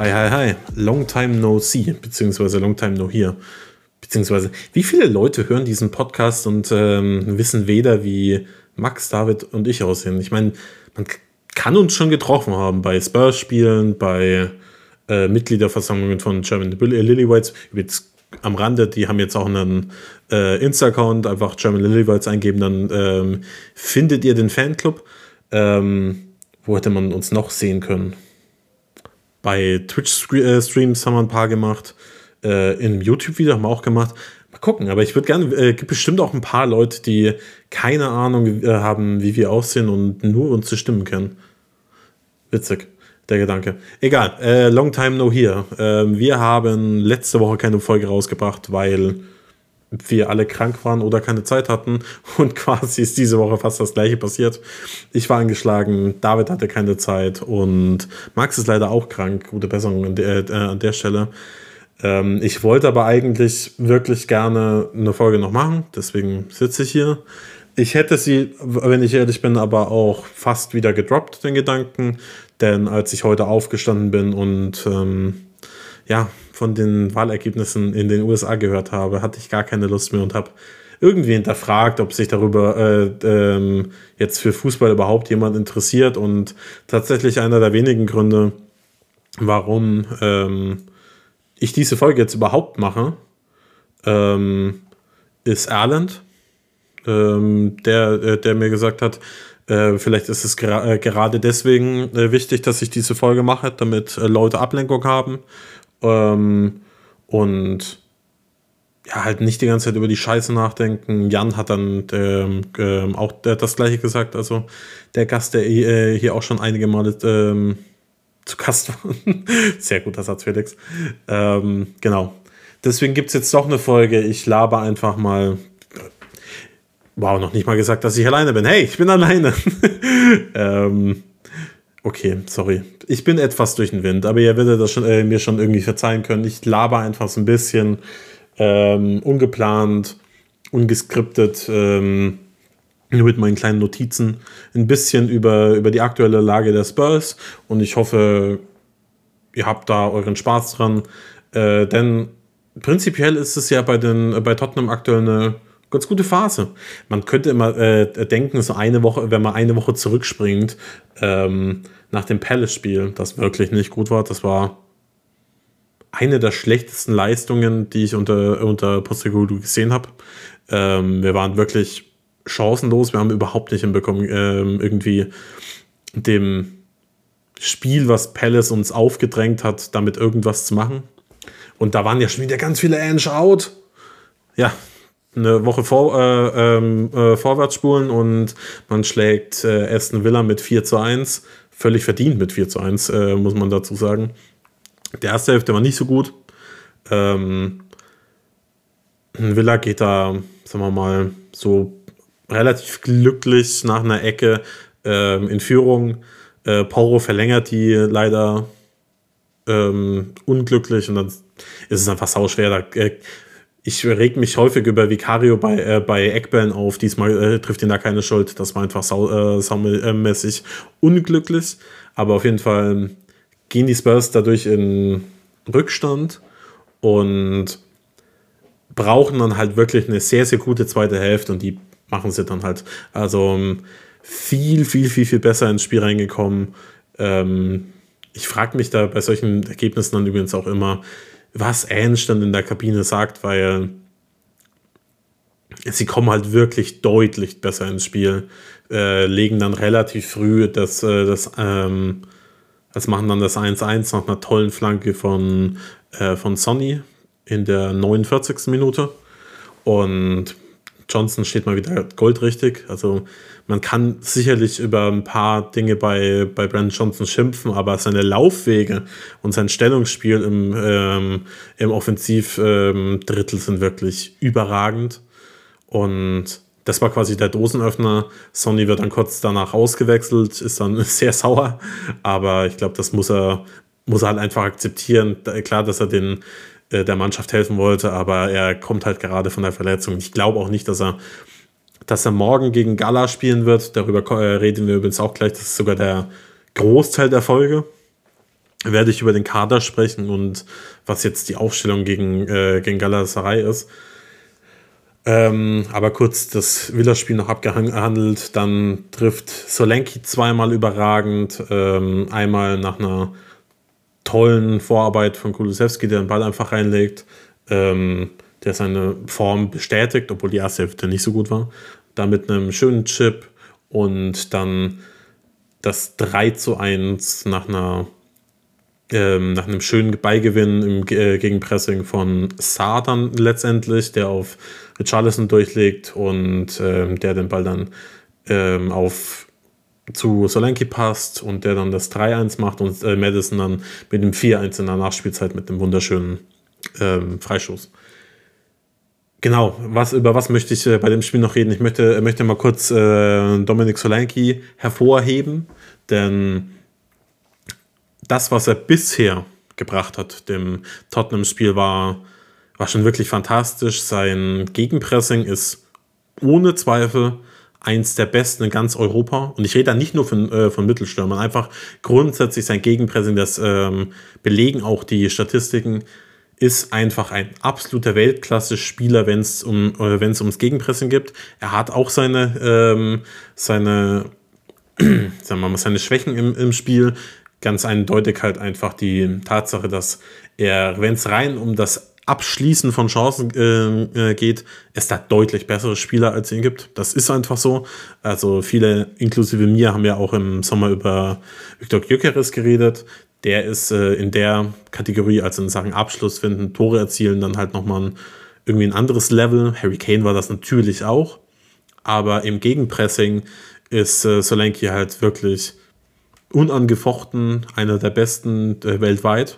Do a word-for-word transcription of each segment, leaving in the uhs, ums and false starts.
Hi, hi, hi. Long time no see, beziehungsweise long time no hear. Beziehungsweise, wie viele Leute hören diesen Podcast und ähm, wissen weder, wie Max, David und ich aussehen? Ich meine, man k- kann uns schon getroffen haben bei Spurs-Spielen, bei äh, Mitgliederversammlungen von German Lillywhites. Jetzt am Rande, die haben jetzt auch einen äh, Insta-Account, einfach German Lillywhites eingeben, dann ähm, findet ihr den Fanclub. Ähm, wo hätte man uns noch sehen können? Bei Twitch-Streams haben wir ein paar gemacht. Äh, in YouTube-Video haben wir auch gemacht. Mal gucken, aber ich würde gerne, äh, gibt bestimmt auch ein paar Leute, die keine Ahnung äh, haben, wie wir aussehen und nur unsere Stimmen kennen. Witzig, der Gedanke. Egal, äh, long time no here. Äh, wir haben letzte Woche keine Folge rausgebracht, weil wir alle krank waren oder keine Zeit hatten. Und quasi ist diese Woche fast das gleiche passiert. Ich war angeschlagen, David hatte keine Zeit und Max ist leider auch krank. Gute Besserung an der, äh, an der Stelle. Ähm, ich wollte aber eigentlich wirklich gerne eine Folge noch machen. Deswegen sitze ich hier. Ich hätte sie, wenn ich ehrlich bin, aber auch fast wieder gedroppt, den Gedanken. Denn als ich heute aufgestanden bin und ähm, ja, von den Wahlergebnissen in den U S A gehört habe, hatte ich gar keine Lust mehr und habe irgendwie hinterfragt, ob sich darüber äh, ähm, jetzt für Fußball überhaupt jemand interessiert. Und tatsächlich einer der wenigen Gründe, warum ähm, ich diese Folge jetzt überhaupt mache, ähm, ist Erland, ähm, der, äh, der mir gesagt hat, äh, vielleicht ist es gera- äh, gerade deswegen äh, wichtig, dass ich diese Folge mache, damit äh, Leute Ablenkung haben. Ähm, und ja, halt nicht die ganze Zeit über die Scheiße nachdenken. Jan hat dann ähm, ähm, auch äh, das Gleiche gesagt. Also der Gast, der äh, hier auch schon einige Male ähm, zu Gast war. Sehr guter Satz, Felix. Ähm, genau. Deswegen gibt es jetzt doch eine Folge. Ich laber einfach mal. Wow, noch nicht mal gesagt, dass ich alleine bin. Hey, ich bin alleine. ähm, Okay, sorry. Ich bin etwas durch den Wind, aber ihr werdet das schon, äh, mir schon irgendwie verzeihen können. Ich laber einfach so ein bisschen ähm, ungeplant, ungeskriptet, ähm, nur mit meinen kleinen Notizen, ein bisschen über, über die aktuelle Lage der Spurs und ich hoffe, ihr habt da euren Spaß dran, äh, denn prinzipiell ist es ja bei, den, bei Tottenham aktuell eine ganz gute Phase. Man könnte immer äh, denken, so eine Woche, wenn man eine Woche zurückspringt, ähm, nach dem Palace-Spiel, das wirklich nicht gut war. Das war eine der schlechtesten Leistungen, die ich unter, unter Postecoglou gesehen habe. Ähm, wir waren wirklich chancenlos. Wir haben überhaupt nicht hinbekommen, ähm, irgendwie dem Spiel, was Palace uns aufgedrängt hat, damit irgendwas zu machen. Und da waren ja schon wieder ganz viele Ange out. Ja, eine Woche vor, äh, ähm, äh, vorwärts spulen und man schlägt äh, Aston Villa mit vier zu eins. Völlig verdient mit vier zu eins, äh, muss man dazu sagen. Die erste Hälfte war nicht so gut. Ähm, Villa geht da, sagen wir mal, so relativ glücklich nach einer Ecke ähm, in Führung. Äh, Porro verlängert die leider ähm, unglücklich und dann ist es einfach sauschwer. Da, äh, Ich reg mich häufig über Vicario bei, äh, bei Eckbällen auf. Diesmal äh, trifft ihn da keine Schuld. Das war einfach sau, äh, saumäßig unglücklich. Aber auf jeden Fall gehen die Spurs dadurch in Rückstand und brauchen dann halt wirklich eine sehr, sehr gute zweite Hälfte und die machen sie dann halt. Also viel, viel, viel, viel besser ins Spiel reingekommen. Ähm, ich frage mich da bei solchen Ergebnissen dann übrigens auch immer, was Ange dann in der Kabine sagt, weil sie kommen halt wirklich deutlich besser ins Spiel, äh, legen dann relativ früh das, äh, das, ähm, das machen dann das eins eins nach einer tollen Flanke von, äh, von Sonny in der neunundvierzigsten Minute und Johnson steht mal wieder goldrichtig. Also man kann sicherlich über ein paar Dinge bei, bei Brandon Johnson schimpfen, aber seine Laufwege und sein Stellungsspiel im, ähm, im Offensivdrittel ähm, sind wirklich überragend. Und das war quasi der Dosenöffner. Sonny wird dann kurz danach ausgewechselt, ist dann sehr sauer. Aber ich glaube, das muss er, muss er halt einfach akzeptieren. Klar, dass er den der Mannschaft helfen wollte, aber er kommt halt gerade von der Verletzung. Ich glaube auch nicht, dass er, dass er morgen gegen Gala spielen wird. Darüber reden wir übrigens auch gleich. Das ist sogar der Großteil der Folge. werde ich über den Kader sprechen und was jetzt die Aufstellung gegen, äh, gegen Galatasaray ist. Ähm, aber kurz das Villa-Spiel noch abgehandelt. Dann trifft Solanke zweimal überragend. Ähm, einmal nach einer tollen Vorarbeit von Kulusevski, der den Ball einfach reinlegt. Ähm, der seine Form bestätigt, obwohl die erste Hälfte nicht so gut war. Dann mit einem schönen Chip und dann das drei zu eins nach einer ähm, nach einem schönen Beigewinn im äh, Gegenpressing von Sarr dann letztendlich, der auf Richarlison durchlegt und ähm, der den Ball dann ähm, auf zu Solanke passt und der dann das drei eins macht und äh, Maddison dann mit dem vier eins in der Nachspielzeit mit einem wunderschönen ähm, Freistoß. Genau, was, über was möchte ich äh, bei dem Spiel noch reden? Ich möchte, möchte mal kurz äh, Dominic Solanke hervorheben, denn das, was er bisher gebracht hat, dem Tottenham-Spiel, war, war schon wirklich fantastisch. Sein Gegenpressing ist ohne Zweifel eins der besten in ganz Europa. Und ich rede da nicht nur von, äh, von Mittelstürmern, einfach grundsätzlich sein Gegenpressing, das ähm, belegen auch die Statistiken, ist einfach ein absoluter Weltklasse-Spieler, wenn es um, äh, wenn es ums Gegenpressing geht. Er hat auch seine, ähm, seine, sagen wir mal, seine Schwächen im, im Spiel. Ganz eindeutig halt einfach die Tatsache, dass er, wenn es rein um das Abschließen von Chancen äh, geht, es da deutlich bessere Spieler als ihn gibt. Das ist einfach so. Also viele, inklusive mir, haben ja auch im Sommer über Viktor Gyökeres geredet. Der ist äh, in der Kategorie, also in Sachen Abschluss finden, Tore erzielen, dann halt nochmal ein, irgendwie ein anderes Level. Harry Kane war das natürlich auch. Aber im Gegenpressing ist äh, Solanke halt wirklich unangefochten einer der besten äh, weltweit.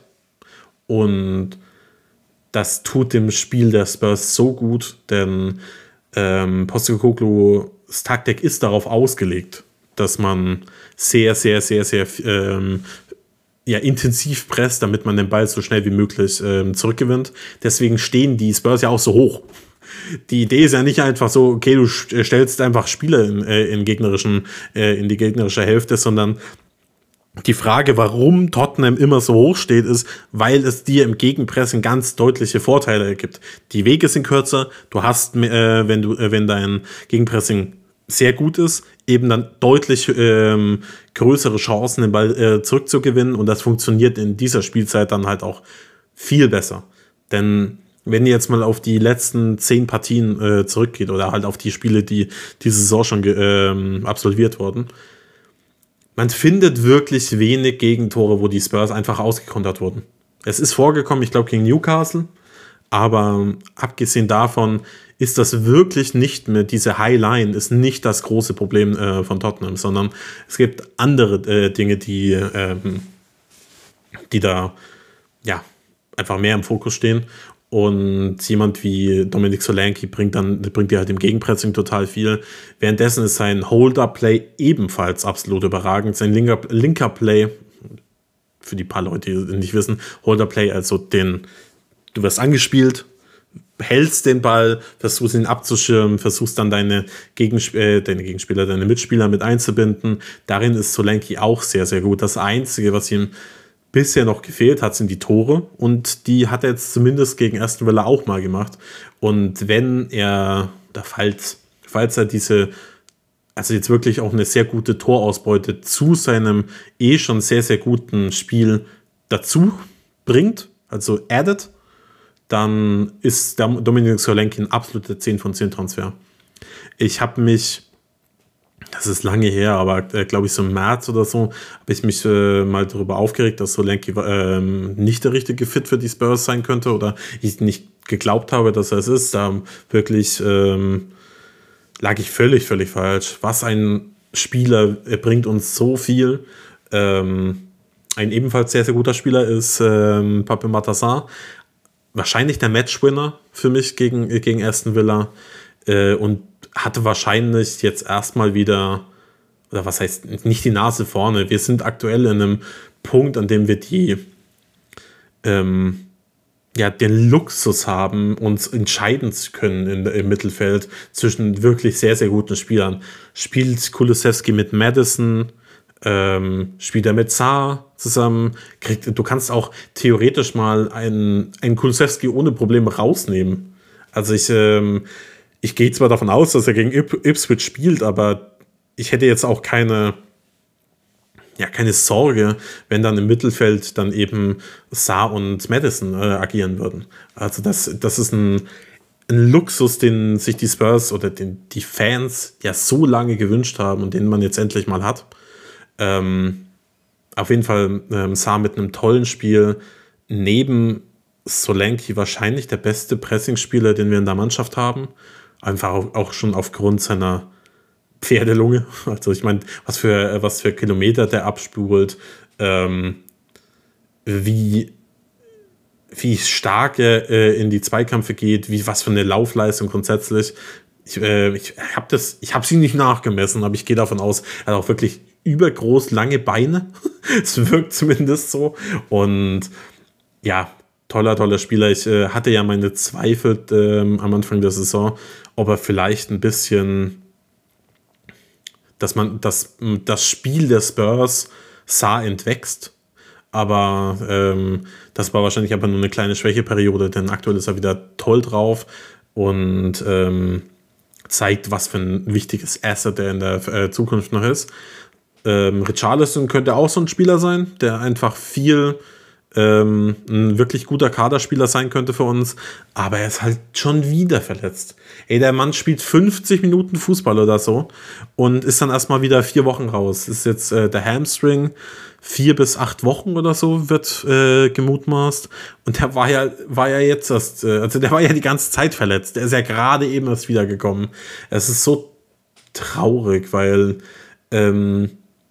Und das tut dem Spiel der Spurs so gut, denn ähm, Postecoglou's Taktik ist darauf ausgelegt, dass man sehr, sehr, sehr, sehr ähm, ja, intensiv presst, damit man den Ball so schnell wie möglich ähm, zurückgewinnt. Deswegen stehen die Spurs ja auch so hoch. Die Idee ist ja nicht einfach so, okay, du stellst einfach Spieler in, äh, in, gegnerischen, äh, in die gegnerische Hälfte, sondern die Frage, warum Tottenham immer so hoch steht, ist, weil es dir im Gegenpressing ganz deutliche Vorteile gibt. Die Wege sind kürzer, du hast, äh, wenn du, äh, wenn dein Gegenpressing sehr gut ist, eben dann deutlich ähm, größere Chancen, den Ball äh, zurückzugewinnen, und das funktioniert in dieser Spielzeit dann halt auch viel besser. Denn wenn ihr jetzt mal auf die letzten zehn Partien äh, zurückgeht oder halt auf die Spiele, die diese Saison schon ge- ähm, absolviert wurden, man findet wirklich wenig Gegentore, wo die Spurs einfach ausgekontert wurden. Es ist vorgekommen, ich glaube gegen Newcastle, aber abgesehen davon ist das wirklich nicht mehr, diese Highline ist nicht das große Problem äh, von Tottenham, sondern es gibt andere äh, Dinge, die, äh, die da ja einfach mehr im Fokus stehen. Und jemand wie Dominic Solanke bringt dann bringt dir halt im Gegenpressing total viel. Währenddessen ist sein Hold-Up-Play ebenfalls absolut überragend. Sein linker, linker Play, für die paar Leute, die nicht wissen, Hold-Up-Play, also den, du wirst angespielt, hältst den Ball, versuchst ihn abzuschirmen, versuchst dann deine, Gegensp- äh, deine Gegenspieler, deine Mitspieler mit einzubinden. Darin ist Solanke auch sehr, sehr gut. Das Einzige, was ihm bisher noch gefehlt hat, sind die Tore, und die hat er jetzt zumindest gegen Aston Villa auch mal gemacht. Und wenn er, da falls, falls er diese, also jetzt wirklich auch eine sehr gute Torausbeute zu seinem eh schon sehr, sehr guten Spiel dazu bringt, also added, dann ist der Dominic Solanke ein absoluter zehn von zehn Transfer. Ich habe mich, das ist lange her, aber äh, glaube ich so im März oder so, habe ich mich äh, mal darüber aufgeregt, dass Solanke äh, nicht der richtige Fit für die Spurs sein könnte, oder ich nicht geglaubt habe, dass er es ist. Da wirklich ähm, lag ich völlig, völlig falsch. Was ein Spieler, er bringt uns so viel. Ähm, ein ebenfalls sehr, sehr guter Spieler ist ähm, Pape Matar. Wahrscheinlich der Matchwinner für mich gegen, gegen Aston Villa. Äh, und hatte wahrscheinlich jetzt erstmal wieder, oder was heißt, nicht die Nase vorne. Wir sind aktuell in einem Punkt, an dem wir die, ähm, ja, den Luxus haben, uns entscheiden zu können in, im Mittelfeld zwischen wirklich sehr, sehr guten Spielern. Spielt Kulusevski mit Maddison, ähm, spielt er mit Saar zusammen, kriegt, du kannst auch theoretisch mal einen, einen Kulusewski ohne Probleme rausnehmen. Also ich, ähm, ich gehe zwar davon aus, dass er gegen Ip- Ipswich spielt, aber ich hätte jetzt auch keine, ja, keine Sorge, wenn dann im Mittelfeld dann eben Saar und Maddison äh, agieren würden. Also das, das ist ein, ein Luxus, den sich die Spurs oder den, die Fans ja so lange gewünscht haben und den man jetzt endlich mal hat. Ähm, auf jeden Fall ähm, Saar mit einem tollen Spiel, neben Solanke wahrscheinlich der beste Pressingspieler, den wir in der Mannschaft haben. Einfach auch, auch schon aufgrund seiner Pferdelunge. Also ich meine, was für, was für Kilometer der abspult, ähm, wie, wie stark er äh, in die Zweikämpfe geht, wie, was für eine Laufleistung grundsätzlich. Ich, äh, ich habe das, ich habe sie nicht nachgemessen, aber ich gehe davon aus, er hat auch wirklich übergroß lange Beine. Es wirkt zumindest so. Und ja, toller, toller Spieler. Ich äh, hatte ja meine Zweifel äh, am Anfang der Saison, ob er vielleicht ein bisschen, dass man das, das Spiel der Spurs Saar entwächst. Aber ähm, das war wahrscheinlich aber nur eine kleine Schwächeperiode, denn aktuell ist er wieder toll drauf und ähm, zeigt, was für ein wichtiges Asset er in der äh, Zukunft noch ist. Ähm, Richarlison könnte auch so ein Spieler sein, der einfach viel ähm, ein wirklich guter Kaderspieler sein könnte für uns, aber er ist halt schon wieder verletzt. Ey, der Mann spielt fünfzig Minuten Fußball oder so und ist dann erstmal wieder vier Wochen raus. Ist jetzt äh, der Hamstring, vier bis acht Wochen oder so wird äh, gemutmaßt. Und der war ja, war ja jetzt erst, äh, also der war ja die ganze Zeit verletzt. Der ist ja gerade eben erst wiedergekommen. Es ist so traurig, weil ähm,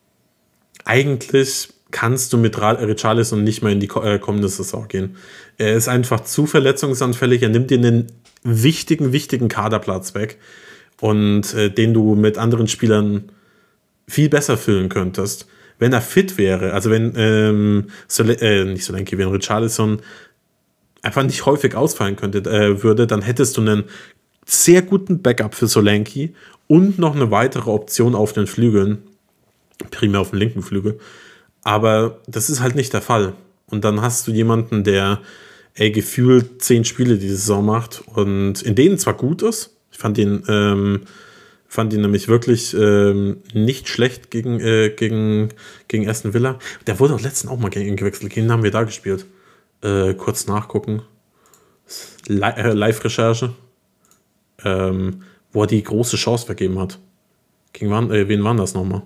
eigentlich kannst du mit Richarlison nicht mehr in die äh, kommende Saison gehen. Er ist einfach zu verletzungsanfällig. Er nimmt dir einen wichtigen, wichtigen Kaderplatz weg und äh, den du mit anderen Spielern viel besser füllen könntest. Wenn er fit wäre, also wenn ähm, Sol- äh, nicht Solanke, wenn Richarlison einfach nicht häufig ausfallen könnte, äh, würde, dann hättest du einen sehr guten Backup für Solanke und noch eine weitere Option auf den Flügeln, primär auf dem linken Flügel. Aber das ist halt nicht der Fall. Und dann hast du jemanden, der ey, gefühlt zehn Spiele diese Saison macht und in denen zwar gut ist. Ich fand ihn, ähm, fand ihn nämlich wirklich ähm, nicht schlecht gegen, äh, gegen, gegen Aston Villa. Der wurde auch letztens auch mal gegen ihn gewechselt. Gegen ihn haben wir da gespielt. Äh, kurz nachgucken. Li- äh, Live-Recherche. Ähm, wo er die große Chance vergeben hat. Gegen wann, äh, wen war das nochmal?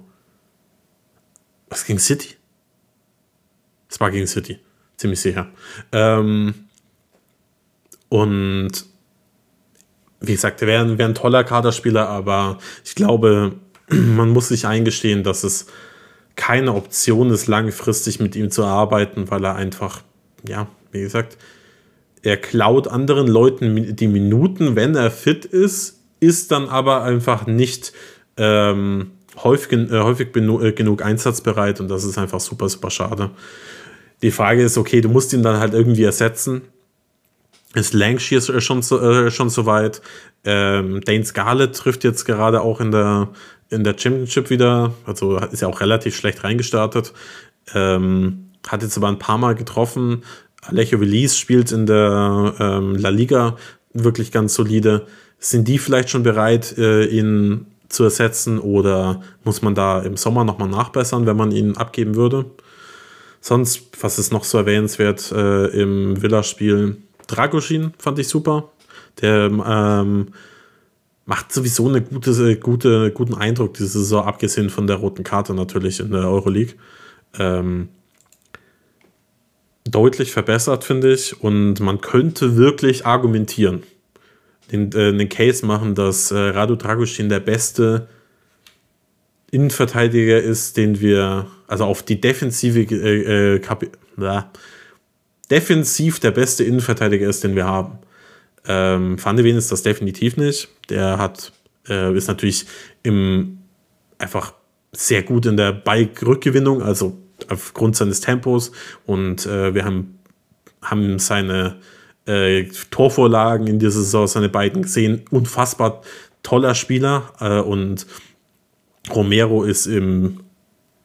Was, gegen City? Es war gegen City, ziemlich sicher. Ähm, und wie gesagt, er wäre wär ein toller Kaderspieler, aber ich glaube, man muss sich eingestehen, dass es keine Option ist, langfristig mit ihm zu arbeiten, weil er einfach, ja, wie gesagt, er klaut anderen Leuten die Minuten, wenn er fit ist, ist dann aber einfach nicht ähm, häufig, äh, häufig benu- äh, genug einsatzbereit und das ist einfach super, super schade. Die Frage ist, okay, du musst ihn dann halt irgendwie ersetzen. Ist Lancashire schon so, äh, schon so weit? Ähm, Dane Scarlett trifft jetzt gerade auch in der, in der Championship wieder. Also ist ja auch relativ schlecht reingestartet. Ähm, hat jetzt aber ein paar Mal getroffen. Alejo Veliz spielt in der ähm, La Liga wirklich ganz solide. Sind die vielleicht schon bereit, äh, ihn zu ersetzen? Oder muss man da im Sommer nochmal nachbessern, wenn man ihn abgeben würde? Sonst, was ist noch so erwähnenswert äh, im Villa-Spiel? Dragusin fand ich super. Der ähm, macht sowieso einen gute, gute, guten Eindruck diese Saison, abgesehen von der roten Karte natürlich in der Euroleague. Ähm, deutlich verbessert, finde ich. Und man könnte wirklich argumentieren, den, äh, den Case machen, dass äh, Radu Dragusin der beste Innenverteidiger ist, den wir, also auf die defensive äh, äh, Kapi- ja, defensiv der beste Innenverteidiger ist, den wir haben. Ähm, Van de Ven ist das definitiv nicht. Der hat, äh, ist natürlich im einfach sehr gut in der Ballrückgewinnung, also aufgrund seines Tempos und äh, wir haben, haben seine äh, Torvorlagen in dieser Saison, seine beiden gesehen, unfassbar toller Spieler äh, und Romero ist im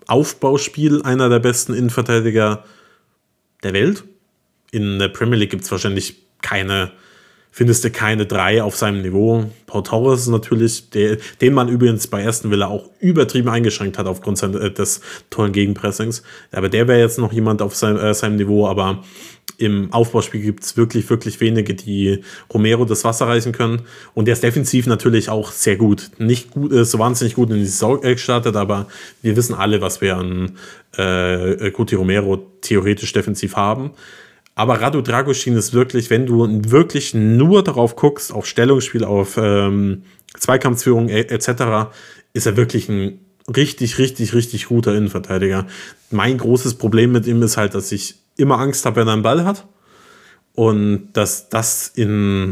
Aufbauspiel einer der besten Innenverteidiger der Welt. In der Premier League gibt es wahrscheinlich keine, findest du keine drei auf seinem Niveau. Pau Torres natürlich, der, den man übrigens bei Aston Villa auch übertrieben eingeschränkt hat aufgrund sein, äh, des tollen Gegenpressings. Aber der wäre jetzt noch jemand auf sein, äh, seinem Niveau, aber im Aufbauspiel gibt es wirklich, wirklich wenige, die Romero das Wasser reichen können. Und der ist defensiv natürlich auch sehr gut. Nicht gut, äh, so wahnsinnig gut in die Saison gestartet, aber wir wissen alle, was wir an äh, Cuti Romero theoretisch defensiv haben. Aber Radu Dragusin ist wirklich, wenn du wirklich nur darauf guckst, auf Stellungsspiel, auf ähm, Zweikampfführung et cetera, ist er wirklich ein richtig, richtig, richtig guter Innenverteidiger. Mein großes Problem mit ihm ist halt, dass ich immer Angst habe, wenn er einen Ball hat. Und dass das in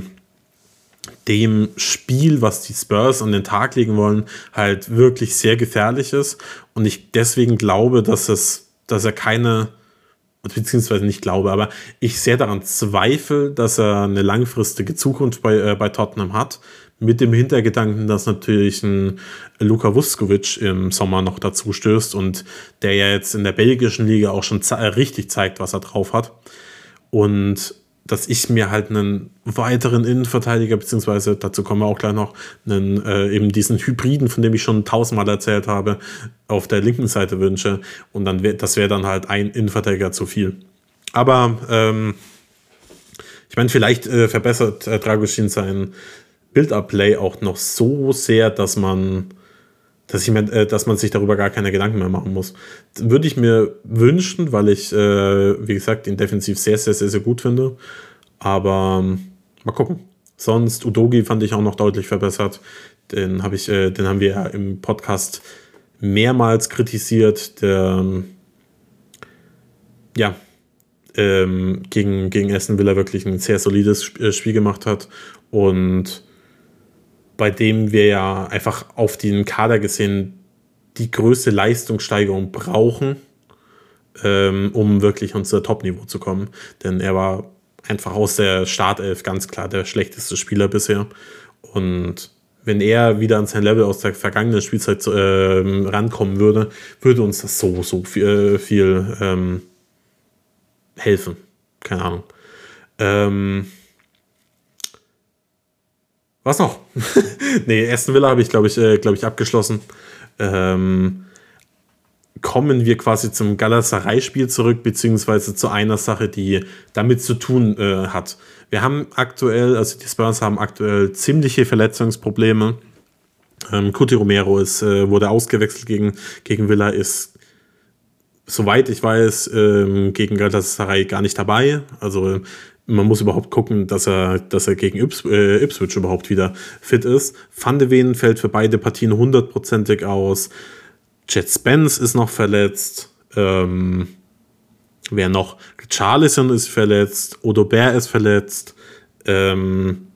dem Spiel, was die Spurs an den Tag legen wollen, halt wirklich sehr gefährlich ist. Und ich deswegen glaube, dass es, dass er keine... beziehungsweise nicht glaube, aber ich sehr daran zweifle, dass er eine langfristige Zukunft bei, äh, bei Tottenham hat, mit dem Hintergedanken, dass natürlich ein Luka Vuskovic im Sommer noch dazu stößt und der ja jetzt in der belgischen Liga auch schon ze- richtig zeigt, was er drauf hat. Und dass ich mir halt einen weiteren Innenverteidiger, beziehungsweise dazu kommen wir auch gleich noch, einen, äh, eben diesen Hybriden, von dem ich schon tausendmal erzählt habe, auf der linken Seite wünsche. Und dann wär, das wäre dann halt ein Innenverteidiger zu viel. Aber ähm, ich meine, vielleicht äh, verbessert äh, Dragusin sein Build-Up-Play auch noch so sehr, dass man, dass, ich mir, äh, dass man sich darüber gar keine Gedanken mehr machen muss. Das würde ich mir wünschen, weil ich, äh, wie gesagt, ihn defensiv sehr, sehr, sehr, sehr gut finde. Aber ähm, mal gucken. Sonst, Udogie fand ich auch noch deutlich verbessert. Den, hab ich, äh, den haben wir ja im Podcast mehrmals kritisiert. Der, ähm, ja, ähm, gegen, gegen Aston Villa wirklich ein sehr solides Spiel gemacht hat. Und bei dem wir ja einfach auf den Kader gesehen die größte Leistungssteigerung brauchen, ähm, um wirklich unser Top-Niveau zu kommen. Denn er war einfach aus der Startelf ganz klar der schlechteste Spieler bisher. Und wenn er wieder an sein Level aus der vergangenen Spielzeit äh, rankommen würde, würde uns das so, so viel, viel ähm, helfen. Keine Ahnung. Ähm, Was noch? nee, Aston Villa habe ich, glaube ich, äh, glaub ich, abgeschlossen. Ähm, kommen wir quasi zum Galatasaray-Spiel zurück, beziehungsweise zu einer Sache, die damit zu tun äh, hat. Wir haben aktuell, also die Spurs haben aktuell ziemliche Verletzungsprobleme. Ähm, Cuti Romero ist, äh, wurde ausgewechselt gegen, gegen Villa, ist, soweit ich weiß, ähm, gegen Galatasaray gar nicht dabei. Also man muss überhaupt gucken, dass er, dass er gegen Ips, äh, Ipswich überhaupt wieder fit ist. Van de Ven fällt für beide Partien hundertprozentig aus. Jet Spence ist noch verletzt. Ähm, wer noch? Charlison ist verletzt. Odobert ist verletzt. Ähm,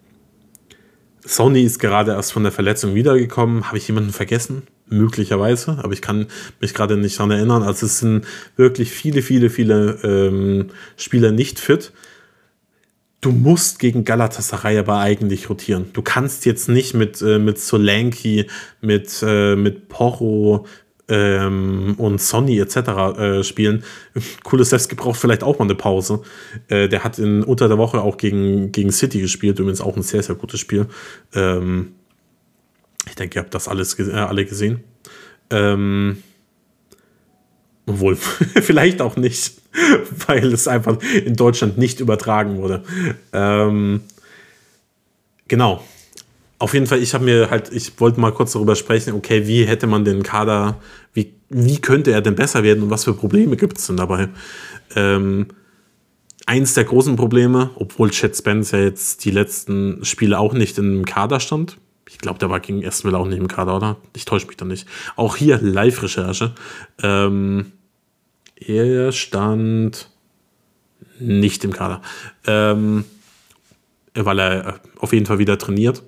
Sonny ist gerade erst von der Verletzung wiedergekommen. Habe ich jemanden vergessen? Möglicherweise, aber ich kann mich gerade nicht daran erinnern. Also es sind wirklich viele, viele, viele ähm, Spieler nicht fit. Du musst gegen Galatasaray aber eigentlich rotieren. Du kannst jetzt nicht mit, äh, mit Solanke, mit, äh, mit Porro ähm, und Sonny et cetera äh, spielen. Kulusevski braucht vielleicht auch mal eine Pause. Äh, der hat in, unter der Woche auch gegen, gegen City gespielt, übrigens auch ein sehr, sehr gutes Spiel. Ähm, ich denke, ihr habt das alles äh, alle gesehen. Ähm, obwohl, vielleicht auch nicht, weil es einfach in Deutschland nicht übertragen wurde. Ähm, genau. Auf jeden Fall, ich habe mir halt, ich wollte mal kurz darüber sprechen, okay, wie hätte man den Kader, wie, wie könnte er denn besser werden und was für Probleme gibt es denn dabei? Ähm, eins der großen Probleme, obwohl Jet Spence ja jetzt die letzten Spiele auch nicht im Kader stand. Ich glaube, der war gegen Aston Villa auch nicht im Kader, oder? Ich täusche mich da nicht. Auch hier Live-Recherche. Ähm, er stand nicht im Kader. Ähm, weil er auf jeden Fall wieder trainiert.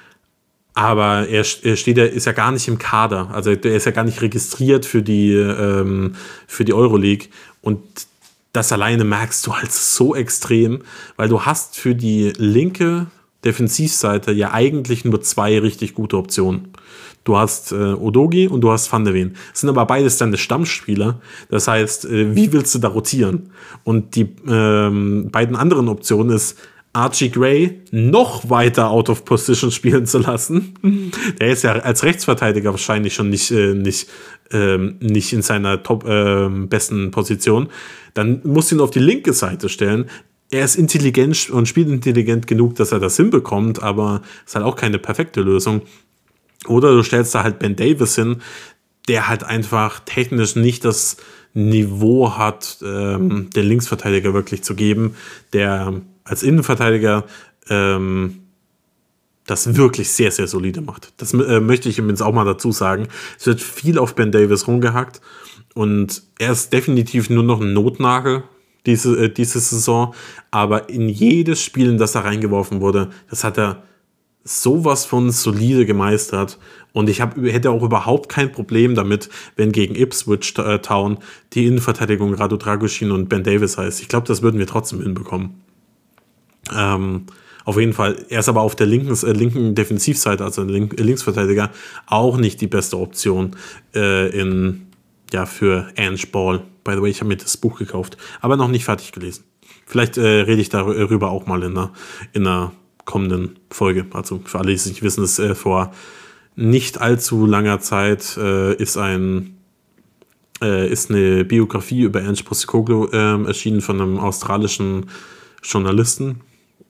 Aber er, er steht, er ist ja gar nicht im Kader. Also er ist ja gar nicht registriert für die, ähm, für die Euroleague. Und das alleine merkst du halt so extrem, weil du hast für die linke Defensivseite ja eigentlich nur zwei richtig gute Optionen. Du hast äh, Udogie und du hast Van de Ven. Das sind aber beides deine Stammspieler. Das heißt, äh, wie willst du da rotieren? Und die ähm, beiden anderen Optionen ist, Archie Gray noch weiter out of position spielen zu lassen. Der ist ja als Rechtsverteidiger wahrscheinlich schon nicht, äh, nicht, ähm, nicht in seiner top, äh, besten Position. Dann musst du ihn auf die linke Seite stellen. Er ist intelligent und spielintelligent genug, dass er das hinbekommt, aber ist halt auch keine perfekte Lösung. Oder du stellst da halt Ben Davies hin, der halt einfach technisch nicht das Niveau hat, ähm, den Linksverteidiger wirklich zu geben, der als Innenverteidiger ähm, das wirklich sehr, sehr solide macht. Das äh, möchte ich übrigens auch mal dazu sagen. Es wird viel auf Ben Davies rumgehackt und er ist definitiv nur noch ein Notnagel diese, äh, diese Saison, aber in jedes Spiel, in das er reingeworfen wurde, das hat er sowas von solide gemeistert und ich hab, hätte auch überhaupt kein Problem damit, wenn gegen Ipswich äh, Town die Innenverteidigung Radu Dragusin und Ben Davies heißt. Ich glaube, das würden wir trotzdem hinbekommen. Ähm, auf jeden Fall, er ist aber auf der linken, äh, linken Defensivseite, also Link, äh, Linksverteidiger, auch nicht die beste Option äh, in, ja, für Ange Ball. By the way, ich habe mir das Buch gekauft, aber noch nicht fertig gelesen. Vielleicht äh, rede ich darüber auch mal in einer, in einer kommenden Folge. Also für alle, die es nicht wissen, ist äh, vor nicht allzu langer Zeit äh, ist ein äh, ist eine Biografie über Ange Postecoglou äh, erschienen von einem australischen Journalisten.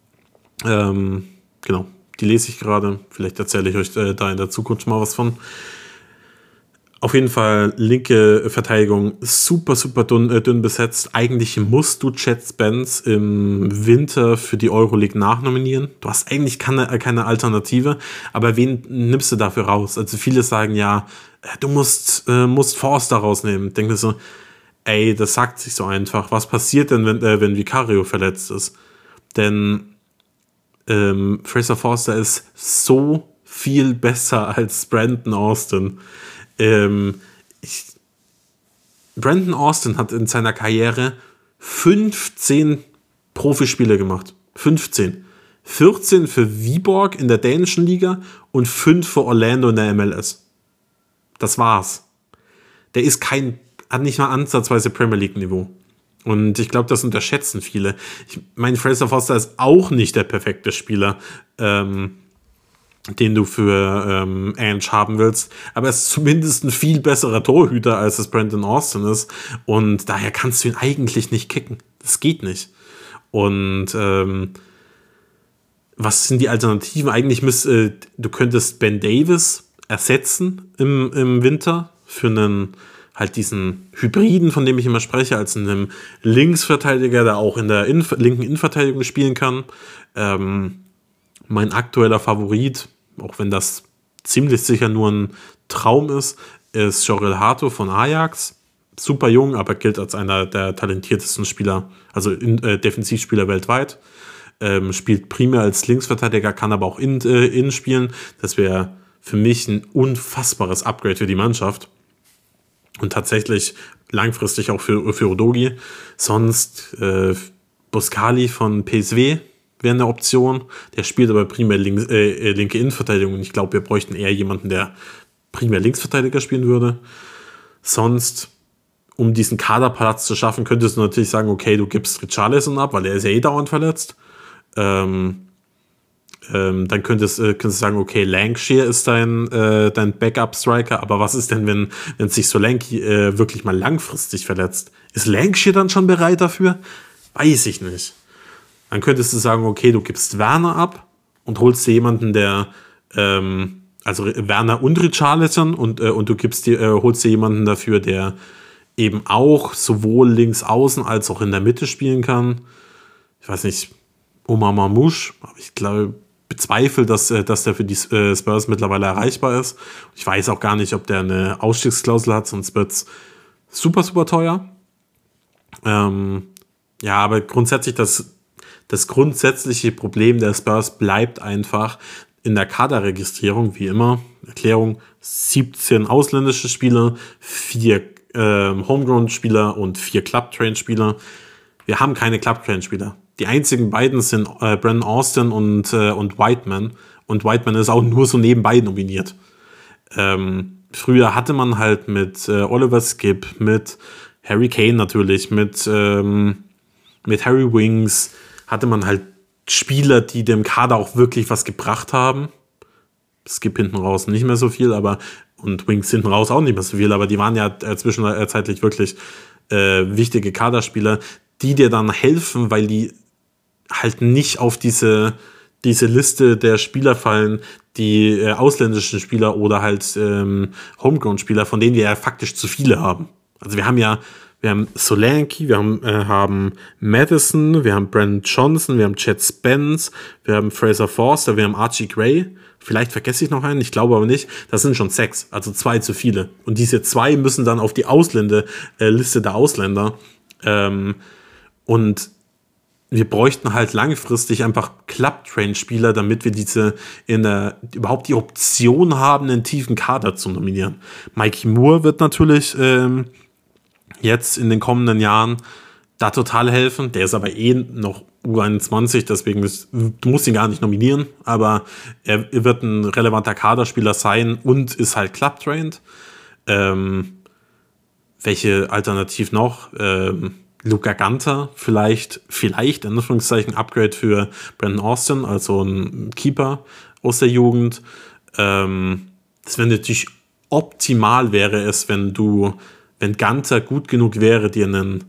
Ähm, genau, die lese ich gerade. Vielleicht erzähle ich euch äh, da in der Zukunft mal was von. Auf jeden Fall linke Verteidigung super, super dünn, äh, dünn besetzt. Eigentlich musst du Chad Spence im Winter für die Euroleague nachnominieren. Du hast eigentlich keine, keine Alternative, aber wen nimmst du dafür raus? Also viele sagen ja, du musst, äh, musst Forster rausnehmen. Ich denke mir so, ey, das sagt sich so einfach. Was passiert denn, wenn, äh, wenn Vicario verletzt ist? Denn ähm, Fraser Forster ist so viel besser als Brandon Austin. Ähm, ich, Brandon Austin hat in seiner Karriere fünfzehn Profispiele gemacht. fünfzehn. vierzehn für Viborg in der dänischen Liga und fünf für Orlando in der M L S. Das war's. Der ist kein, hat nicht mal ansatzweise Premier League Niveau. Und ich glaube, das unterschätzen viele. Ich meine, Fraser Forster ist auch nicht der perfekte Spieler, ähm, den du für ähm, Ange haben willst. Aber er ist zumindest ein viel besserer Torhüter, als es Brandon Austin ist. Und daher kannst du ihn eigentlich nicht kicken. Das geht nicht. Und ähm, was sind die Alternativen? Eigentlich müsst, äh, du könntest Ben Davies ersetzen im, im Winter für einen halt diesen Hybriden, von dem ich immer spreche, als einen Linksverteidiger, der auch in der Inf- linken Innenverteidigung spielen kann. Ähm, Mein aktueller Favorit, auch wenn das ziemlich sicher nur ein Traum ist, ist Jorel Hato von Ajax. Super jung, aber gilt als einer der talentiertesten Spieler, also in, äh, Defensivspieler weltweit. Ähm, spielt primär als Linksverteidiger, kann aber auch innen, äh, innen spielen. Das wäre für mich ein unfassbares Upgrade für die Mannschaft. Und tatsächlich langfristig auch für, für Udogie. Sonst äh, Buscali von P S V wäre eine Option. Der spielt aber primär links, äh, linke Innenverteidigung. Und ich glaube, wir bräuchten eher jemanden, der primär Linksverteidiger spielen würde. Sonst, um diesen Kaderplatz zu schaffen, könntest du natürlich sagen, okay, du gibst Richarlison ab, weil er ist ja eh dauernd verletzt. Ähm, ähm, dann könntest, äh, könntest du sagen, okay, Lancashire ist dein, äh, dein Backup-Striker, aber was ist denn, wenn, wenn sich Solanke äh, wirklich mal langfristig verletzt? Ist Lancashire dann schon bereit dafür? Weiß ich nicht. Dann könntest du sagen, okay, du gibst Werner ab und holst dir jemanden, der, ähm, also Werner und Richarlison und, äh, und du gibst dir, äh, holst dir jemanden dafür, der eben auch sowohl links außen als auch in der Mitte spielen kann. Ich weiß nicht, Omar Mamouche, aber ich glaube, bezweifle, dass, äh, dass der für die äh, Spurs mittlerweile erreichbar ist. Ich weiß auch gar nicht, ob der eine Ausstiegsklausel hat, sonst wird es super, super teuer. Ähm, ja, aber grundsätzlich das Das grundsätzliche Problem der Spurs bleibt einfach in der Kaderregistrierung, wie immer. Erklärung: siebzehn ausländische Spieler, vier äh, Homegrown-Spieler und vier Club-Train-Spieler. Wir haben keine Club-Train-Spieler. Die einzigen beiden sind äh, Brandon Austin und, äh, und Whiteman. Und Whiteman ist auch nur so nebenbei nominiert. Ähm, früher hatte man halt mit äh, Oliver Skipp, mit Harry Kane natürlich, mit, ähm, mit Harry Winks, hatte man halt Spieler, die dem Kader auch wirklich was gebracht haben. Skip hinten raus nicht mehr so viel, aber und Winks hinten raus auch nicht mehr so viel, aber die waren ja äh, zwischenzeitlich wirklich äh, wichtige Kaderspieler, die dir dann helfen, weil die halt nicht auf diese diese Liste der Spieler fallen, die äh, ausländischen Spieler oder halt ähm, Homegrown-Spieler, von denen wir ja faktisch zu viele haben. Also wir haben ja, wir haben Solanke, wir haben, äh, haben Madison, wir haben Brandon Johnson, wir haben Chad Spence, wir haben Fraser Forster, wir haben Archie Gray. Vielleicht vergesse ich noch einen, ich glaube aber nicht. Das sind schon sechs, also zwei zu viele. Und diese zwei müssen dann auf die Ausländerliste äh, der Ausländer. Ähm, und wir bräuchten halt langfristig einfach Club-Train-Spieler, damit wir diese in der, überhaupt die Option haben, einen tiefen Kader zu nominieren. Mikey Moore wird natürlich ähm, jetzt in den kommenden Jahren da total helfen. Der ist aber eh noch U einundzwanzig, deswegen ist, du musst ihn gar nicht nominieren, aber er wird ein relevanter Kaderspieler sein und ist halt Club-Trained. Ähm, welche alternativ noch? Ähm, Luca Ganter, vielleicht, vielleicht, in Anführungszeichen, Upgrade für Brandon Austin, also ein Keeper aus der Jugend. Ähm, das wäre natürlich optimal, wäre es, wenn du, wenn Ganter gut genug wäre, dir einen,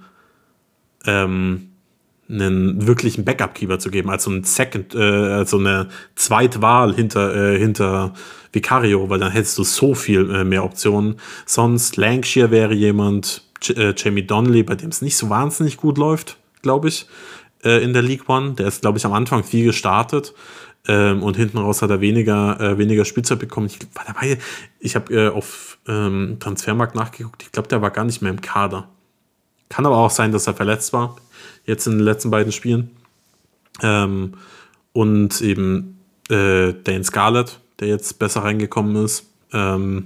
ähm, einen wirklichen Backup-Keeper zu geben, also ein Second, äh, also eine Zweitwahl hinter, äh, hinter Vicario, weil dann hättest du so viel äh, mehr Optionen. Sonst Lancashire wäre jemand, J- äh, Jamie Donnelly, bei dem es nicht so wahnsinnig gut läuft, glaube ich, äh, in der League One. Der ist, glaube ich, am Anfang viel gestartet ähm, und hinten raus hat er weniger, äh, weniger Spielzeit bekommen. Ich war dabei, ich habe äh, auf ähm, Transfermarkt nachgeguckt, ich glaube, der war gar nicht mehr im Kader. Kann aber auch sein, dass er verletzt war, jetzt in den letzten beiden Spielen. Ähm, und eben äh, Dane Scarlett, der jetzt besser reingekommen ist. Ähm,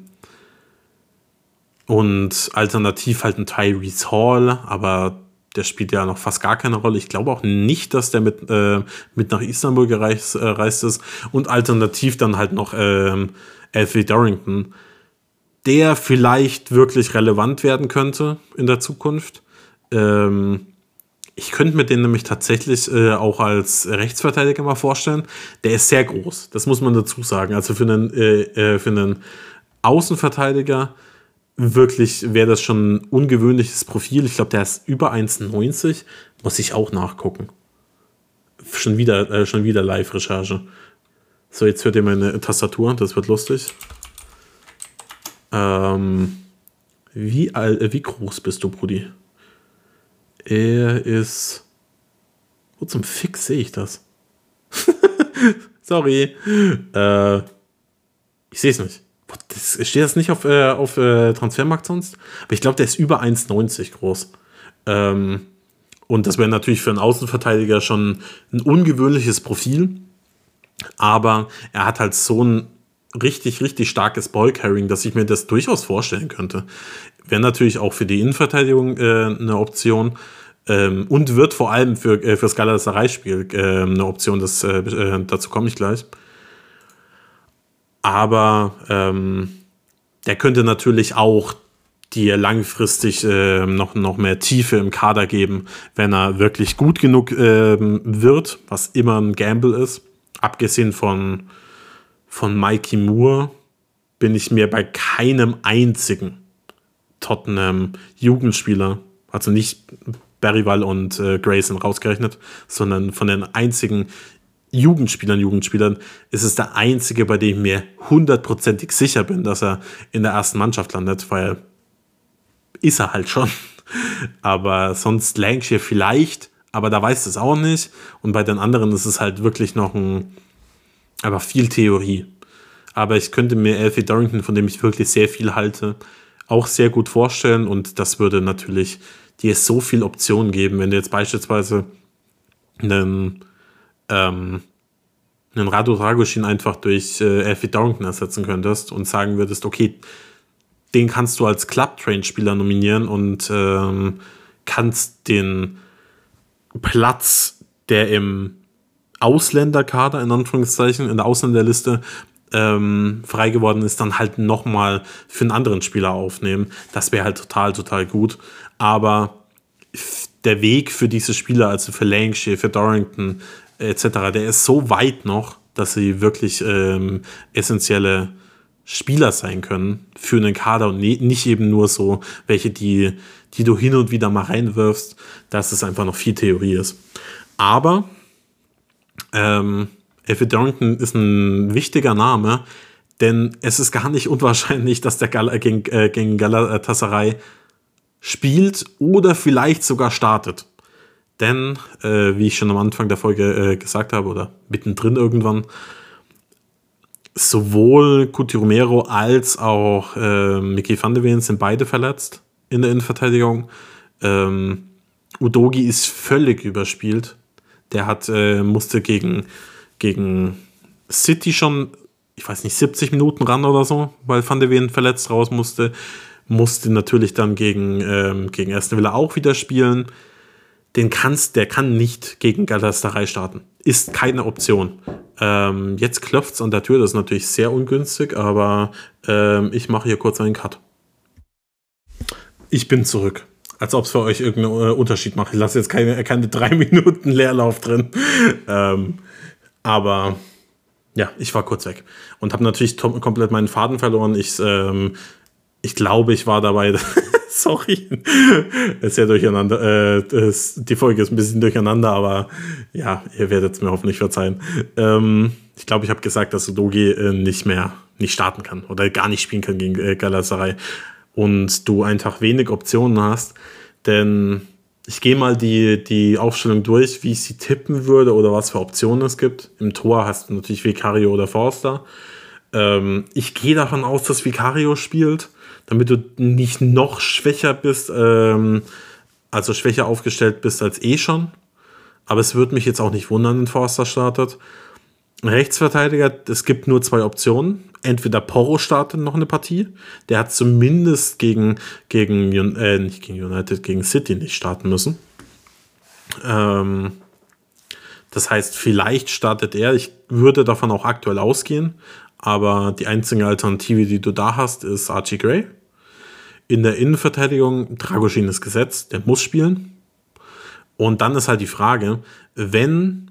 und alternativ halt ein Tyrese Hall, aber der spielt ja noch fast gar keine Rolle. Ich glaube auch nicht, dass der mit, äh, mit nach Istanbul gereist, äh, reist ist. Und alternativ dann halt noch ähm, Alfie Dorrington, der vielleicht wirklich relevant werden könnte in der Zukunft. Ähm, ich könnte mir den nämlich tatsächlich äh, auch als Rechtsverteidiger mal vorstellen. Der ist sehr groß, das muss man dazu sagen. Also für einen, äh, äh, für einen Außenverteidiger wirklich wäre das schon ein ungewöhnliches Profil. Ich glaube, der ist über eins neunzig. Muss ich auch nachgucken. Schon wieder, äh, schon wieder Live-Recherche. So, jetzt hört ihr meine Tastatur, das wird lustig. Ähm, wie, äh, wie groß bist du, Brudi? Er ist... Wo zum Fix sehe ich das? Sorry. Äh, ich sehe es nicht. Das, steht das nicht auf, äh, auf äh, Transfermarkt sonst? Aber ich glaube, der ist über eins neunzig groß. Ähm, und das wäre natürlich für einen Außenverteidiger schon ein ungewöhnliches Profil. Aber er hat halt so ein richtig, richtig starkes Ballcarrying, dass ich mir das durchaus vorstellen könnte. Wäre natürlich auch für die Innenverteidigung äh, eine Option. Ähm, und wird vor allem für, äh, für das Galatasaray-Spiel äh, eine Option. Das, äh, dazu komme ich gleich. Aber ähm, der könnte natürlich auch dir langfristig äh, noch, noch mehr Tiefe im Kader geben, wenn er wirklich gut genug äh, wird, was immer ein Gamble ist. Abgesehen von, von Mikey Moore bin ich mir bei keinem einzigen Tottenham-Jugendspieler, also nicht Berrywall und äh, Grayson rausgerechnet, sondern von den einzigen Jugendspielern, Jugendspielern ist es der einzige, bei dem ich mir hundertprozentig sicher bin, dass er in der ersten Mannschaft landet, weil ist er halt schon. Aber sonst Lancashire vielleicht, aber da weiß es auch nicht. Und bei den anderen ist es halt wirklich noch ein, aber viel Theorie. Aber ich könnte mir Alfie Dorrington, von dem ich wirklich sehr viel halte, auch sehr gut vorstellen. Und das würde natürlich dir so viel Optionen geben, wenn du jetzt beispielsweise einen Ähm, einen Rado Dragusin einfach durch äh, Alfie Dorrington ersetzen könntest und sagen würdest, okay, den kannst du als Club-Train-Spieler nominieren und ähm, kannst den Platz der im Ausländerkader, in Anführungszeichen, in der Ausländerliste ähm, frei geworden ist, dann halt nochmal für einen anderen Spieler aufnehmen. Das wäre halt total, total gut. Aber der Weg für diese Spieler, also für Lancashire, für Dorrington et cetera, der ist so weit noch, dass sie wirklich ähm, essentielle Spieler sein können für einen Kader und ne- nicht eben nur so welche, die, die du hin und wieder mal reinwirfst, dass es einfach noch viel Theorie ist. Aber ähm, Alfie Dorrington ist ein wichtiger Name, denn es ist gar nicht unwahrscheinlich, dass der Gal- gegen, äh, gegen Galatasaray spielt oder vielleicht sogar startet. Denn, äh, wie ich schon am Anfang der Folge äh, gesagt habe, oder mittendrin irgendwann, sowohl Cuti Romero als auch äh, Mickey van de Ven sind beide verletzt in der Innenverteidigung. Ähm, Udogie ist völlig überspielt. Der hat, äh, musste gegen, gegen City schon, ich weiß nicht, siebzig Minuten ran oder so, weil Van de Ven verletzt raus musste. Musste natürlich dann gegen, ähm, gegen Aston Villa auch wieder spielen. Den kannst, der kann nicht gegen Galatasaray starten. Ist keine Option. Ähm, jetzt klopft es an der Tür, das ist natürlich sehr ungünstig, aber ähm, ich mache hier kurz einen Cut. Ich bin zurück. Als ob es für euch irgendeinen äh, Unterschied macht. Ich lasse jetzt keine, keine drei Minuten Leerlauf drin. ähm, aber ja, ich war kurz weg. Und habe natürlich to- komplett meinen Faden verloren. Ich, ähm, ich glaube, ich war dabei... Sorry, es ist ja durcheinander. Äh, es, die Folge ist ein bisschen durcheinander, aber ja, ihr werdet es mir hoffentlich verzeihen. Ähm, ich glaube, ich habe gesagt, dass Udogie äh, nicht mehr nicht starten kann oder gar nicht spielen kann gegen äh, Galatasaray und du einfach wenig Optionen hast, denn ich gehe mal die, die Aufstellung durch, wie ich sie tippen würde oder was für Optionen es gibt. Im Tor hast du natürlich Vicario oder Forster. Ähm, ich gehe davon aus, dass Vicario spielt, damit du nicht noch schwächer bist, ähm, also schwächer aufgestellt bist als eh schon. Aber es würde mich jetzt auch nicht wundern, wenn Forster startet. Rechtsverteidiger, es gibt nur zwei Optionen. Entweder Porro startet noch eine Partie. Der hat zumindest gegen, gegen, äh, nicht gegen United, gegen City nicht starten müssen. Ähm, das heißt, vielleicht startet er. Ich würde davon auch aktuell ausgehen. Aber die einzige Alternative, die du da hast, ist Archie Gray. In der Innenverteidigung, Dragosin ist gesetzt, der muss spielen. Und dann ist halt die Frage, wenn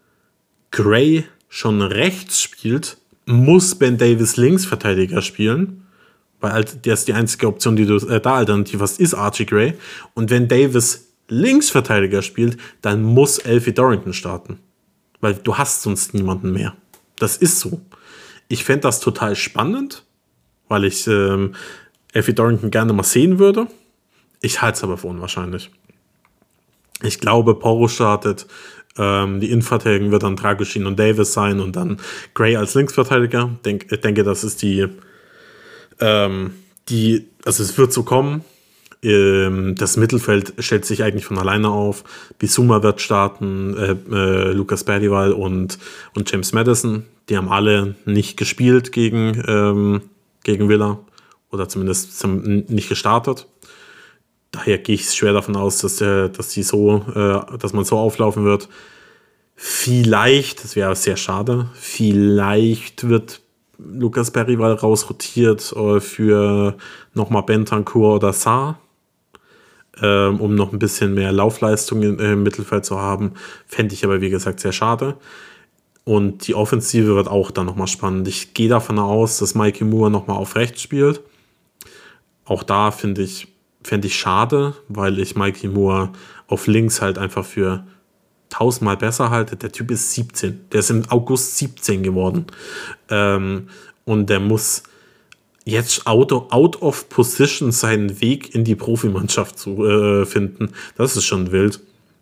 Gray schon rechts spielt, muss Ben Davies Linksverteidiger spielen, weil das ist die einzige Option, die du äh, da alternativ hast, ist Archie Gray. Und wenn Davies Linksverteidiger spielt, dann muss Alfie Dorrington starten, weil du hast sonst niemanden mehr. Das ist so. Ich fände das total spannend, weil ich ähm, Alfie Dorrington gerne mal sehen würde. Ich halte es aber für unwahrscheinlich. Ich glaube, Porro startet, ähm, die Innenverteidigung wird dann Dragosin und Davies sein und dann Gray als Linksverteidiger. Denk, ich denke, das ist die, ähm, die, also es wird so kommen. Ähm, das Mittelfeld stellt sich eigentlich von alleine auf. Bissouma wird starten, äh, äh, Lucas Berdival und, und James Maddison. Die haben alle nicht gespielt gegen, ähm, gegen Villa oder zumindest nicht gestartet. Daher gehe ich schwer davon aus, dass, der, dass, die so, äh, dass man so auflaufen wird. Vielleicht, das wäre sehr schade, vielleicht wird Lucas Berdival rausrotiert äh, für nochmal Bentancur oder Sarr, äh, um noch ein bisschen mehr Laufleistung im, im Mittelfeld zu haben. Fände ich aber, wie gesagt, sehr schade. Und die Offensive wird auch dann nochmal spannend. Ich gehe davon aus, dass Mikey Moore nochmal auf rechts spielt. Auch da finde ich, fände ich schade, weil ich Mikey Moore auf links halt einfach für tausendmal besser halte. Der Typ ist siebzehn. Der ist im August siebzehn geworden. Ähm, und der muss jetzt out, out of position seinen Weg in die Profimannschaft zu äh, finden. Das ist schon wild.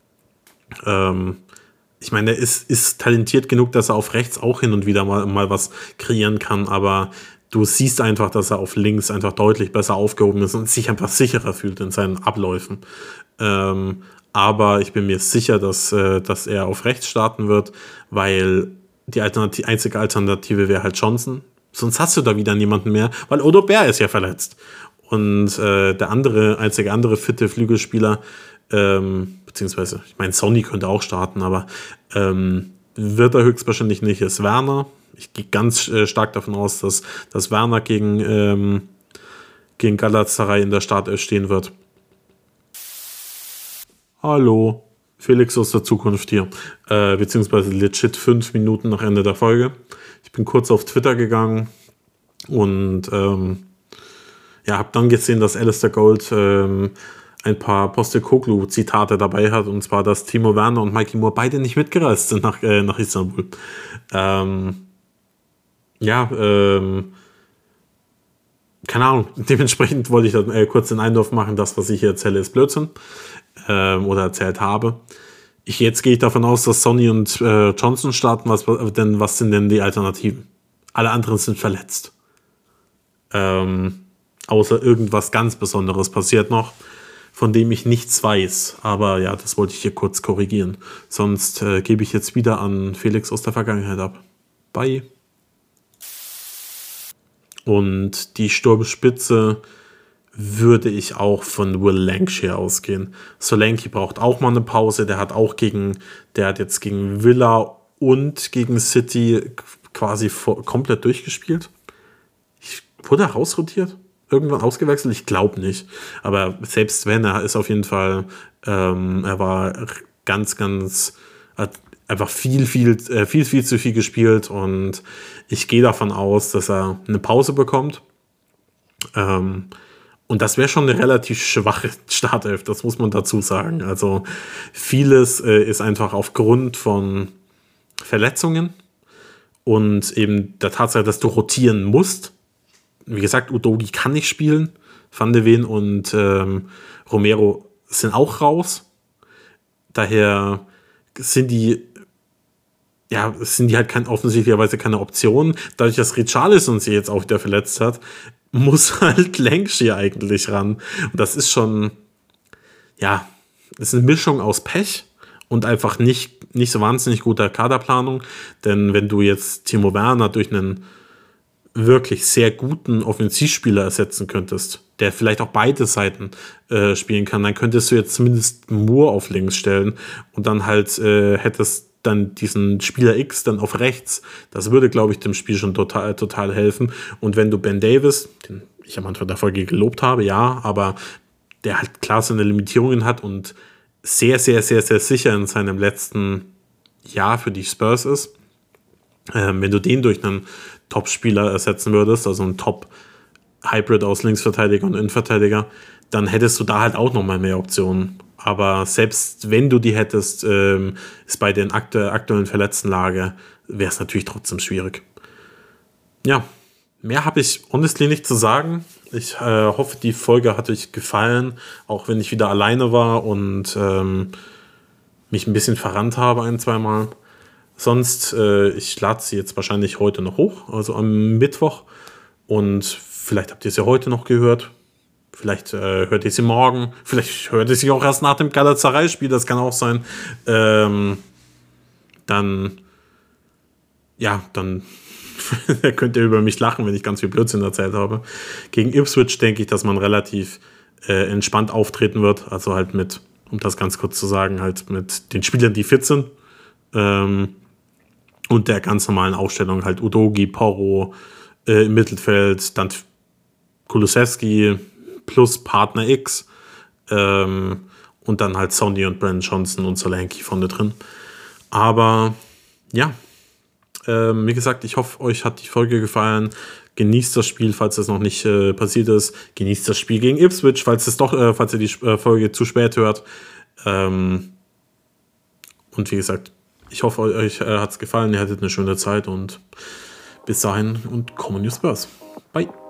Ähm, Ich meine, er ist, ist talentiert genug, dass er auf rechts auch hin und wieder mal, mal was kreieren kann, aber du siehst einfach, dass er auf links einfach deutlich besser aufgehoben ist und sich einfach sicherer fühlt in seinen Abläufen. Ähm, aber ich bin mir sicher, dass, äh, dass er auf rechts starten wird, weil die Alternative, einzige Alternative wäre halt Johnson. Sonst hast du da wieder niemanden mehr, weil Odo Bär ist ja verletzt. Und äh, der andere, einzige andere fitte Flügelspieler, ähm, beziehungsweise, ich meine, Sonny könnte auch starten, aber ähm, wird er höchstwahrscheinlich nicht, ist Werner. Ich gehe ganz äh, stark davon aus, dass, dass Werner gegen, ähm, gegen Galatasaray in der Startelf stehen wird. Hallo, Felix aus der Zukunft hier, äh, beziehungsweise legit fünf Minuten nach Ende der Folge. Ich bin kurz auf Twitter gegangen und ähm, ja, habe dann gesehen, dass Alistair Gold ähm, ein paar Postecoglou-Zitate dabei hat, und zwar, dass Timo Werner und Mikey Moore beide nicht mitgereist sind nach, äh, nach Istanbul. Ähm, ja, ähm, keine Ahnung, dementsprechend wollte ich dann äh, kurz den Einwurf machen, das, was ich hier erzähle, ist Blödsinn ähm, oder erzählt habe. Ich, jetzt gehe ich davon aus, dass Sonny und äh, Johnson starten, was, denn was sind denn die Alternativen? Alle anderen sind verletzt. Ähm, außer irgendwas ganz Besonderes passiert noch, von dem ich nichts weiß. Aber ja, das wollte ich hier kurz korrigieren. Sonst äh, gebe ich jetzt wieder an Felix aus der Vergangenheit ab. Bye. Und die Sturmspitze würde ich auch von Will Lancashire ausgehen. Solanke braucht auch mal eine Pause. Der hat auch gegen, der hat jetzt gegen Villa und gegen City quasi vor, komplett durchgespielt. Ich, wurde er rausrotiert? Irgendwann ausgewechselt? Ich glaube nicht. Aber selbst wenn, er ist auf jeden Fall, ähm, er war ganz, ganz, hat einfach viel, viel, äh, viel, viel zu viel gespielt, und ich gehe davon aus, dass er eine Pause bekommt. Ähm, und das wäre schon eine relativ schwache Startelf, das muss man dazu sagen. Also vieles äh, ist einfach aufgrund von Verletzungen und eben der Tatsache, dass du rotieren musst. Wie gesagt, Udogie kann nicht spielen. Van de Ven und ähm, Romero sind auch raus. Daher sind die, ja, sind die halt kein, offensichtlicherweise keine Option. Dadurch, dass Richarlison sich jetzt auch wieder verletzt hat, muss halt Lancashire eigentlich ran. Und das ist schon, ja, das ist eine Mischung aus Pech und einfach nicht, nicht so wahnsinnig guter Kaderplanung. Denn wenn du jetzt Timo Werner durch einen wirklich sehr guten Offensivspieler ersetzen könntest, der vielleicht auch beide Seiten äh, spielen kann, dann könntest du jetzt zumindest Moore auf links stellen und dann halt äh, hättest dann diesen Spieler X dann auf rechts. Das würde, glaube ich, dem Spiel schon total, total helfen. Und wenn du Ben Davies, den ich am Anfang der Folge gelobt habe, ja, aber der halt klar seine Limitierungen hat und sehr, sehr, sehr, sehr sicher in seinem letzten Jahr für die Spurs ist, äh, wenn du den durch einen Top-Spieler ersetzen würdest, also ein Top-Hybrid aus Linksverteidiger und Innenverteidiger, dann hättest du da halt auch nochmal mehr Optionen. Aber selbst wenn du die hättest, ähm, ist bei den aktu- aktuellen Verletztenlage, wäre es natürlich trotzdem schwierig. Ja, mehr habe ich honestly nicht zu sagen. Ich äh, hoffe, die Folge hat euch gefallen, auch wenn ich wieder alleine war und ähm, mich ein bisschen verrannt habe ein-, zweimal. Sonst, äh, ich lade sie jetzt wahrscheinlich heute noch hoch, also am Mittwoch. Und vielleicht habt ihr sie heute noch gehört. Vielleicht äh, hört ihr sie morgen. Vielleicht hört ihr sie auch erst nach dem Galatasaray-Spiel. Das kann auch sein. Ähm, dann, ja, dann könnt ihr über mich lachen, wenn ich ganz viel Blödsinn erzählt habe. Gegen Ipswich denke ich, dass man relativ äh, entspannt auftreten wird. Also halt mit, um das ganz kurz zu sagen, halt mit den Spielern, die fit sind. Ähm, und der ganz normalen Aufstellung halt Udogie, Porro äh, im Mittelfeld, dann Kulusewski plus Partner X ähm, und dann halt Sonny und Brandon Johnson und Solanke vorne drin. Aber ja, ähm, wie gesagt, ich hoffe, euch hat die Folge gefallen. Genießt das Spiel, falls das noch nicht äh, passiert ist. Genießt das Spiel gegen Ipswich, falls es doch, äh, falls ihr die äh, Folge zu spät hört. Ähm, und wie gesagt, ich hoffe, euch äh, hat es gefallen, ihr hattet eine schöne Zeit und bis dahin und Common News Spurs. Bye.